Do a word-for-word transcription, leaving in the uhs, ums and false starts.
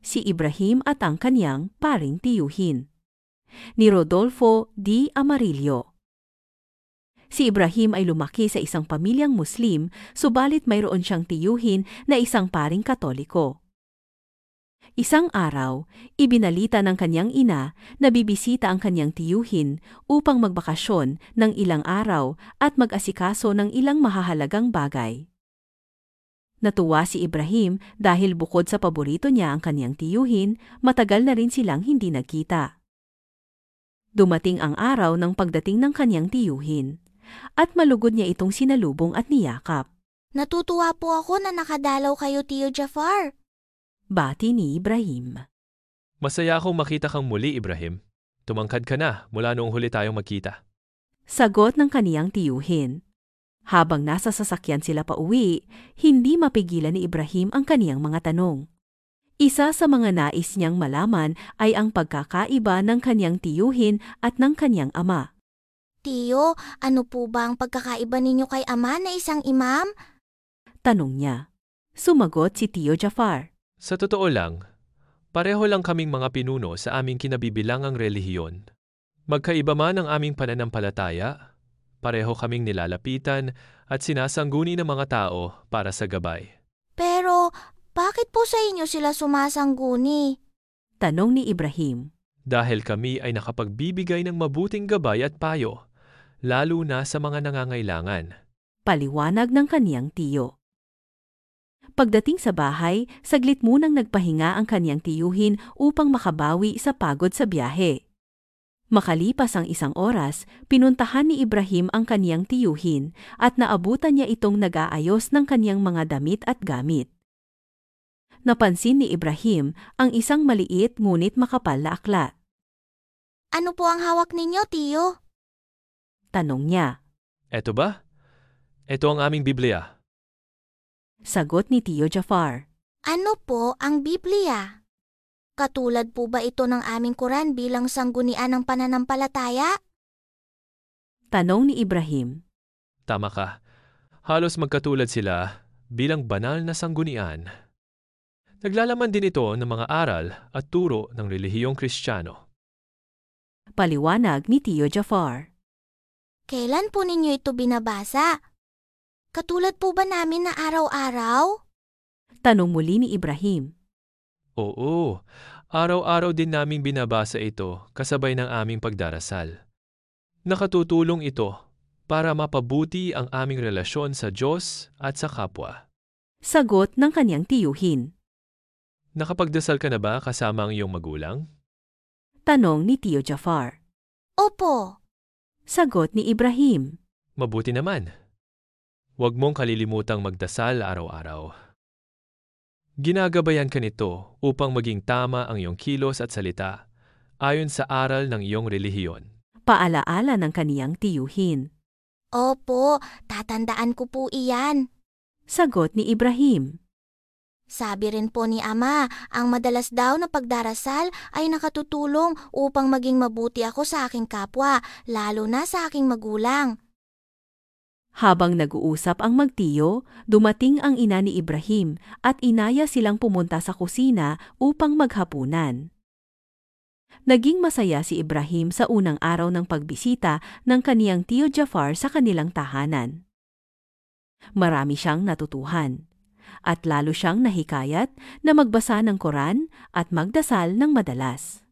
si Ibrahim at ang kanyang paring tiyuhin. Ni Rodolfo D. Amarillo. Si Ibrahim ay lumaki sa isang pamilyang Muslim, subalit mayroon siyang tiyuhin na isang paring Katoliko. Isang araw, ibinalita ng kanyang ina na bibisita ang kanyang tiyuhin upang magbakasyon ng ilang araw at mag-asikaso ng ilang mahahalagang bagay. Natuwa si Ibrahim dahil bukod sa paborito niya ang kanyang tiyuhin, matagal na rin silang hindi nagkita. Dumating ang araw ng pagdating ng kanyang tiyuhin, at malugod niya itong sinalubong at niyakap. Natutuwa po ako na nakadalaw kayo, Tiyo Jafar. Bati ni Ibrahim. Masaya akong makita kang muli, Ibrahim. Tumangkad ka na mula noong huli tayong magkita. Sagot ng kaniyang tiyuhin. Habang nasa sasakyan sila pauwi, hindi mapigilan ni Ibrahim ang kaniyang mga tanong. Isa sa mga nais niyang malaman ay ang pagkakaiba ng kaniyang tiyuhin at ng kaniyang ama. Tiyo, ano po ba ang pagkakaiba ninyo kay ama na isang imam? Tanong niya. Sumagot si Tiyo Jafar. Sa totoo lang, pareho lang kaming mga pinuno sa aming kinabibilangang relihiyon. Magkaiba man ang aming pananampalataya, pareho kaming nilalapitan at sinasangguni ng mga tao para sa gabay. Pero, bakit po sa inyo sila sumasangguni? Tanong ni Ibrahim. Dahil kami ay nakapagbibigay ng mabuting gabay at payo, lalo na sa mga nangangailangan. Paliwanag ng kaniyang tiyo. Pagdating sa bahay, saglit munang nagpahinga ang kaniyang tiyuhin upang makabawi sa pagod sa biyahe. Makalipas ang isang oras, pinuntahan ni Ibrahim ang kaniyang tiyuhin at naabutan niya itong nag-aayos ng kaniyang mga damit at gamit. Napansin ni Ibrahim ang isang maliit ngunit makapal na aklat. Ano po ang hawak ninyo, Tiyo? Tanong niya. Eto ba? Ito ang aming Biblia. Sagot ni Tiyo Jafar. Ano po ang Biblia? Katulad po ba ito ng aming Quran bilang sanggunian ng pananampalataya? Tanong ni Ibrahim. Tama ka. Halos magkatulad sila bilang banal na sanggunian. Naglalaman din ito ng mga aral at turo ng relihiyong Kristiyano. Paliwanag ni Tiyo Jafar. Kailan po ninyo ito binabasa? Katulad po ba namin na araw-araw? Tanong muli ni Ibrahim. Oo, araw-araw din naming binabasa ito kasabay ng aming pagdarasal. Nakatutulong ito para mapabuti ang aming relasyon sa Diyos at sa kapwa. Sagot ng kaniyang tiyuhin. Nakapagdasal ka na ba kasama ang iyong magulang? Tanong ni Tiyo Jafar. Opo. Sagot ni Ibrahim. Mabuti naman. Huwag mong kalilimutang magdasal araw-araw. Ginagabayan ka nito upang maging tama ang iyong kilos at salita ayon sa aral ng iyong relihiyon. Paalaala ng kaniyang tiyuhin. Opo, tatandaan ko po iyan. Sagot ni Ibrahim. Sabi rin po ni Ama, ang madalas daw na pagdarasal ay nakatutulong upang maging mabuti ako sa aking kapwa, lalo na sa aking magulang. Habang nag-uusap ang magtiyo, dumating ang ina ni Ibrahim at inaya silang pumunta sa kusina upang maghapunan. Naging masaya si Ibrahim sa unang araw ng pagbisita ng kaniyang Tiyo Jafar sa kanilang tahanan. Marami siyang natutuhan. At lalo siyang nahikayat na magbasa ng Quran at magdasal ng madalas.